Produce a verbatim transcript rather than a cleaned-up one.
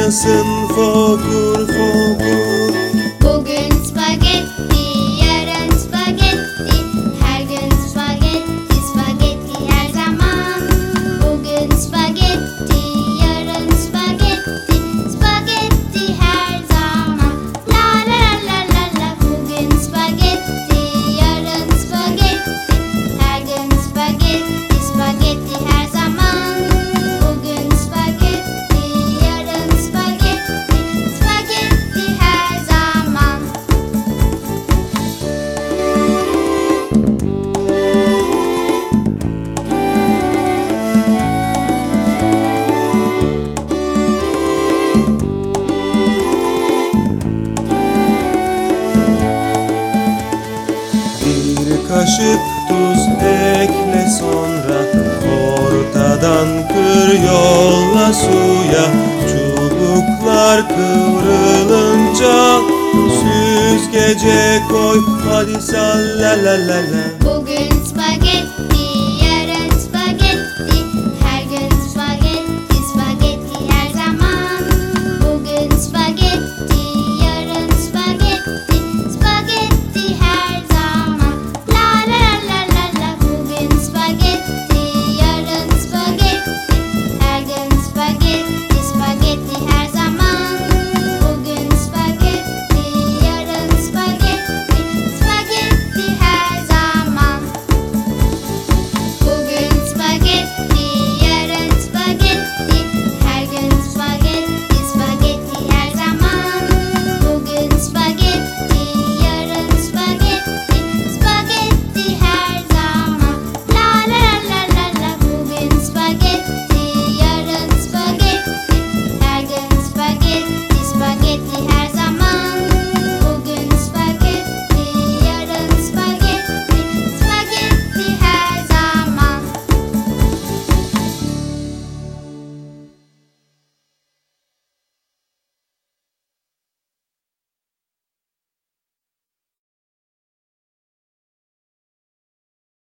oynasın fokur fokur. Bugün spagetti, yarın spagetti, her gün spagetti, spagetti her zaman. Bugün spagetti, yarın spagetti, spagetti her zaman. La la la la la, bugün spagetti, yarın spagetti, her gün spagetti, spagetti her zaman. Bugün spagetti, yarın spagetti, spagetti her zaman. Bir kaşık tuz ekle sonra, ortadan kır yolla suya. Çubuklar kıvrılınca süzgece koy, hadi sal la la la la. Bugün